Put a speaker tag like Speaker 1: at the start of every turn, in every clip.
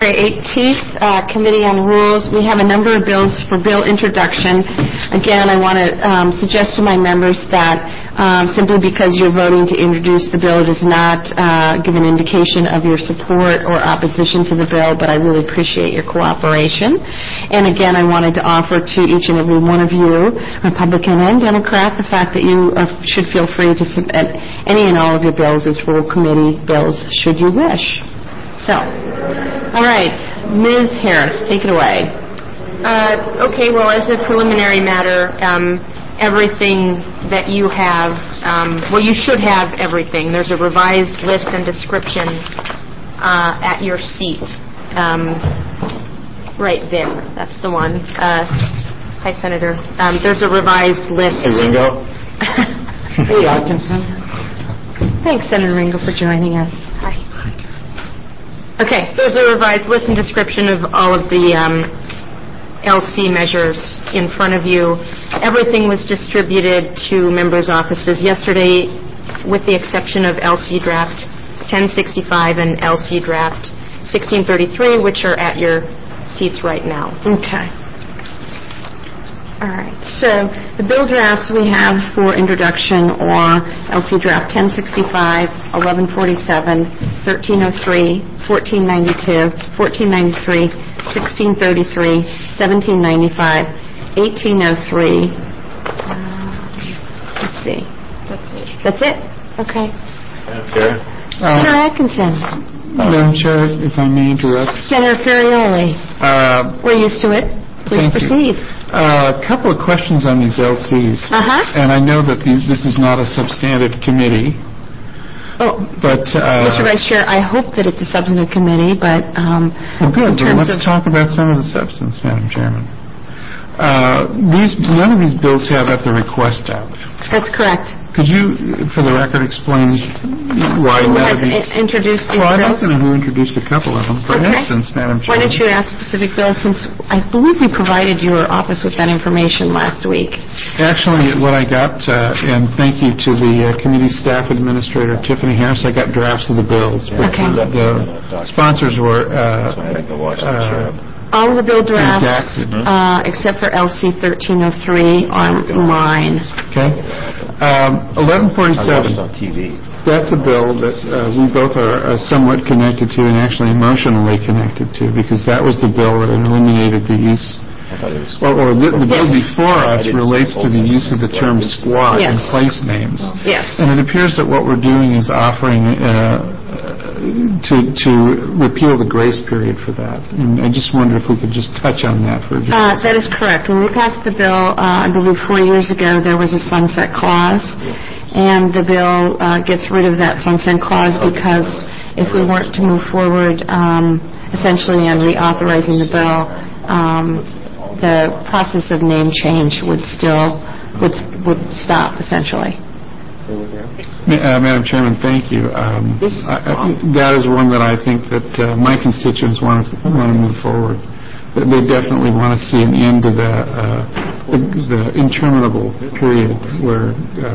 Speaker 1: 18th Committee on Rules. We have a number of bills for bill introduction. Again, I want to suggest to my members that simply because you're voting to introduce the bill does not give an indication of your support or opposition to the bill, but I really appreciate your cooperation. And again, I wanted to offer to each and every one of you, Republican and Democrat, the fact that you should feel free to submit any and all of your bills as Rule Committee bills should you wish. So, all right, Ms. Harris, take it away.
Speaker 2: Okay, well, as a preliminary matter, everything that you have, you should have everything. There's a revised list and description at your seat. Right there. That's the one. Hi, Senator. There's a revised list.
Speaker 3: Hey, Ringo.
Speaker 1: Hey, Atkinson. Thanks, Senator Ringo, for joining us.
Speaker 2: Hi. Okay, there's a revised list and description of all of the LC measures in front of you. Everything was distributed to members' offices yesterday, with the exception of LC Draft 1065 and LC Draft 1633, which are at your seats right now.
Speaker 1: Okay. All right. So the bill drafts we have for introduction are LC Draft 1065, 1147, 1303, 1492, 1493, 1633, 1795, 1803. Let's see. That's it? Okay.
Speaker 3: Madam Chair.
Speaker 1: Senator Atkinson.
Speaker 4: Madam Chair, if I may interrupt.
Speaker 1: Senator Ferrioli. We're used to it. Please proceed.
Speaker 4: A couple of questions on these LCs. And I know that this is not a substantive committee. But
Speaker 1: Mr. Vice Chair, I hope that it's a substantive committee, but
Speaker 4: good. Let's talk about some of the substance, Madam Chairman. None of these bills have at the request of.
Speaker 1: That's correct.
Speaker 4: Could you, for the record, explain why none of these...
Speaker 1: introduced these
Speaker 4: bills? Well, I'd
Speaker 1: bills?
Speaker 4: like to know who introduced a couple of them. For instance, Madam Chairman.
Speaker 1: Why don't you ask specific bills, since I believe we provided your office with that information last week.
Speaker 4: Actually, what I got, and thank you to the committee staff administrator, Tiffany Harris, I got drafts of the bills.
Speaker 1: Okay.
Speaker 4: The sponsors were...
Speaker 1: all of the bill drafts, except for LC 1303, are mine.
Speaker 4: Okay. 1147. That's a bill that we both are somewhat connected to, and actually emotionally connected to, because that was the bill that eliminated the use. Or the bill before us relates to the use of the term squat in place names.
Speaker 1: Yes.
Speaker 4: And it appears that what we're doing is offering to repeal the grace period for that. And I just wonder if we could just touch on that for just a second.
Speaker 1: That is correct. When we passed the bill, I believe 4 years ago, there was a sunset clause, and the bill gets rid of that sunset clause because if we weren't to move forward essentially on reauthorizing the bill, the process of name change would stop essentially.
Speaker 4: Madam Chairman, thank you. That is one that I think that my constituents want to move forward. They definitely want to see an end to the interminable period where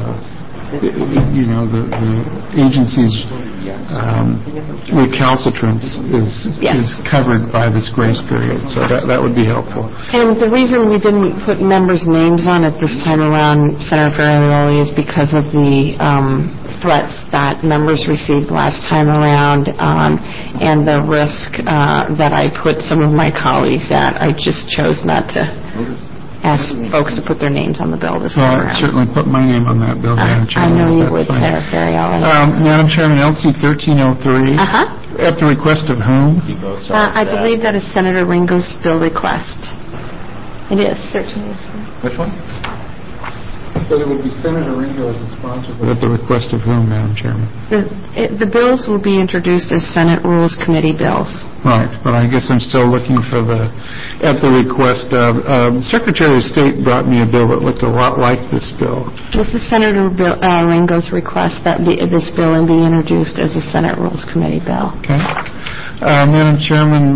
Speaker 4: the agency's recalcitrance is covered by this grace period. So that would be helpful.
Speaker 1: And the reason we didn't put members' names on it this time around, Senator Ferrioli, is because of the threats that members received last time around and the risk that I put some of my colleagues at. I just chose not to ask folks to put their names on the bill this time around.
Speaker 4: I'd certainly put my name on that bill, Madam Chairman.
Speaker 1: I know you would, Senator Ferrioli.
Speaker 4: Madam Chairman, LC 1303, at the request of whom?
Speaker 1: I believe that is Senator Ringo's bill request. It is 1303.
Speaker 3: Which one?
Speaker 4: But it would be Senator Ringo as a sponsor, but at the request of whom, Madam Chairman?
Speaker 1: The bills will be introduced as Senate Rules Committee bills.
Speaker 4: Right, but I guess I'm still looking for at the request of, Secretary of State brought me a bill that looked a lot like this bill.
Speaker 1: This is Senator Ringo's request that this bill be introduced as a Senate Rules Committee bill.
Speaker 4: Okay. Madam Chairman,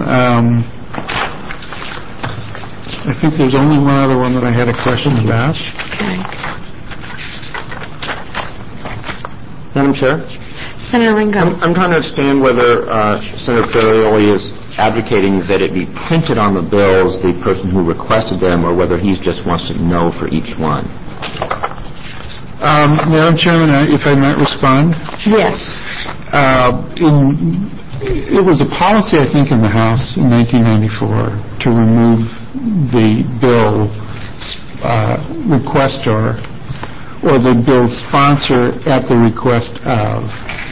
Speaker 4: I think there's only one other one that I had a question about.
Speaker 1: Okay.
Speaker 3: Madam Chair?
Speaker 1: Senator Ringo.
Speaker 3: I'm trying to understand whether Senator Ferrioli is advocating that it be printed on the bills, the person who requested them, or whether he just wants to know for each one.
Speaker 4: Madam Chairman, if I might respond?
Speaker 1: Yes.
Speaker 4: It was a policy, I think, in the House in 1994 to remove the bill requestor or the bill sponsor at the request of.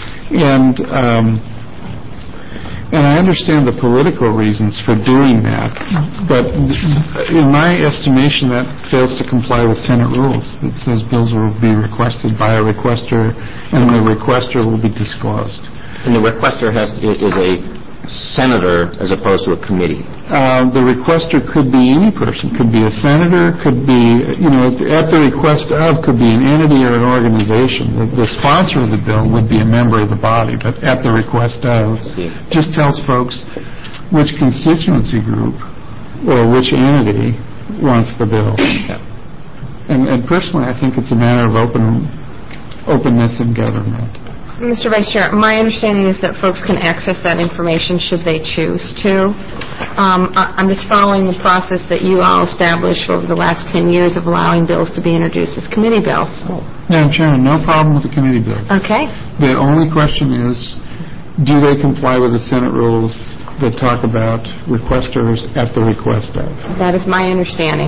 Speaker 4: And I understand the political reasons for doing that, but in my estimation, that fails to comply with Senate rules. It says bills will be requested by a requester, and the requester will be disclosed.
Speaker 3: And the requester is a senator as opposed to a committee.
Speaker 4: The requester could be any person. Could be a senator, could be, at the request of, could be an entity or an organization. The sponsor of the bill would be a member of the body, but at the request of just tells folks which constituency group or which entity wants the bill.
Speaker 3: Yeah.
Speaker 4: And personally, I think it's a matter of openness in government.
Speaker 1: Mr. Vice Chair, my understanding is that folks can access that information should they choose to. I'm just following the process that you all established over the last 10 years of allowing bills to be introduced as committee bills.
Speaker 4: Madam Chairman, no problem with the committee bills.
Speaker 1: Okay.
Speaker 4: The only question is, do they comply with the Senate rules that talk about requesters at the request of?
Speaker 1: That is my understanding.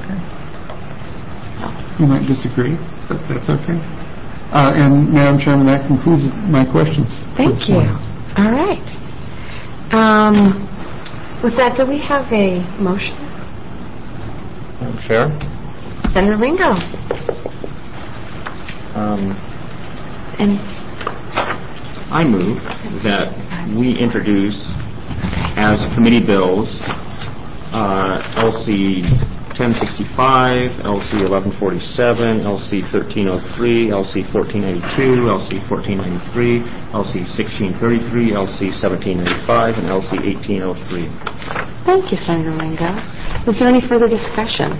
Speaker 4: You might disagree, but that's okay. And, Madam Chairman, that concludes my questions.
Speaker 1: Thank you. All right. With that, do we have a motion?
Speaker 3: Chair?
Speaker 1: Senator Ringo. And
Speaker 3: I move that we introduce as committee bills LC 1065, LC 1147, LC 1303, LC 1482, LC 1493, LC 1633, LC 1795, and LC 1803.
Speaker 1: thank you, Senator Ringo. Is there any further discussion?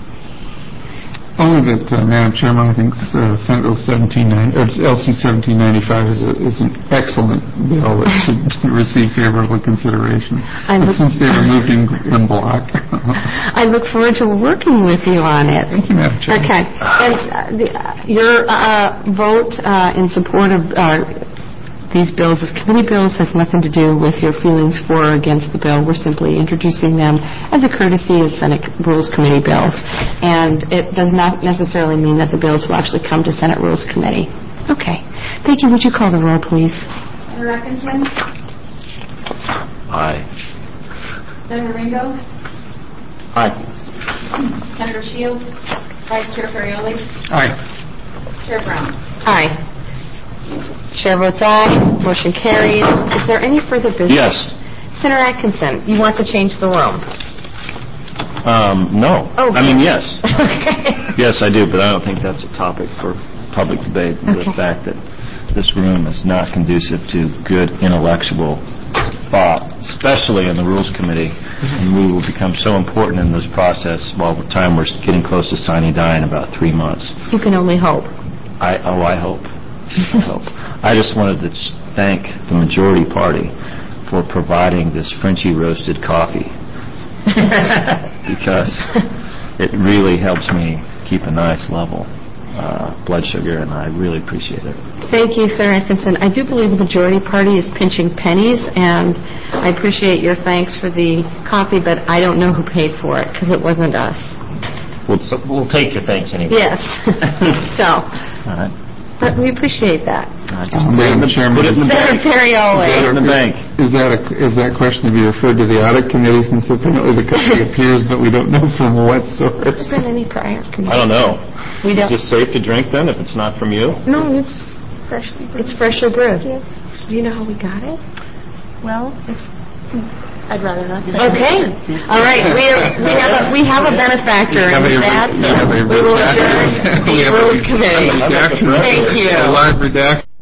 Speaker 4: Only that, Madam Chairman, I think Senate Bill LC 1795 is an excellent bill that should receive favorable consideration. But since they were moved in block.
Speaker 1: I look forward to working with you on it.
Speaker 4: Thank you, Madam Chairman.
Speaker 1: Okay. And your vote in support of these bills as committee bills has nothing to do with your feelings for or against the bill. We're simply introducing them as a courtesy as Senate Rules Committee bills. And it does not necessarily mean that the bills will actually come to Senate Rules Committee. Okay. Thank you. Would you call the roll, please?
Speaker 5: Senator Atkinson?
Speaker 3: Aye.
Speaker 5: Senator Ringo?
Speaker 3: Aye.
Speaker 5: Senator Shields? Vice Chair Ferrioli?
Speaker 4: Aye.
Speaker 5: Chair Brown?
Speaker 1: Aye. Chair votes aye. Motion carries. Is there any further business?
Speaker 3: Yes.
Speaker 1: Senator Atkinson, you want to change the room?
Speaker 6: No.
Speaker 1: Oh,
Speaker 6: I mean, yes.
Speaker 1: Okay.
Speaker 6: Yes, I do, but I don't think that's a topic for public debate.
Speaker 1: Okay.
Speaker 6: The fact that this room is not conducive to good intellectual thought, especially in the Rules Committee, and we will become so important in this process while the time we're getting close to sine die in about 3 months.
Speaker 1: You can only hope.
Speaker 6: I hope. I just wanted to thank the majority party for providing this Frenchy roasted coffee because it really helps me keep a nice level blood sugar, and I really appreciate it.
Speaker 1: Thank you, Senator Atkinson. I do believe the majority party is pinching pennies, and I appreciate your thanks for the coffee, but I don't know who paid for it because it wasn't us.
Speaker 3: We'll take your thanks anyway.
Speaker 1: Yes. So.
Speaker 6: All right.
Speaker 1: But we appreciate that.
Speaker 4: Madam Chairman,
Speaker 1: Senator Ferrioli.
Speaker 6: Put it in the bank.
Speaker 4: Is that question to be referred to the audit committee, since apparently the company appears, but we don't know from what source?
Speaker 1: Has there been any prior committee?
Speaker 6: I don't know.
Speaker 1: We don't.
Speaker 6: Is this safe to drink then if it's not from you?
Speaker 1: No, it's freshly brewed. It's freshly brewed. Yeah. Do you know how we got it?
Speaker 5: Well, I'd rather not say.
Speaker 1: Okay. All right. We have a benefactor in that. We will adjourn the Rules Committee. Thank you.
Speaker 4: A live redaction.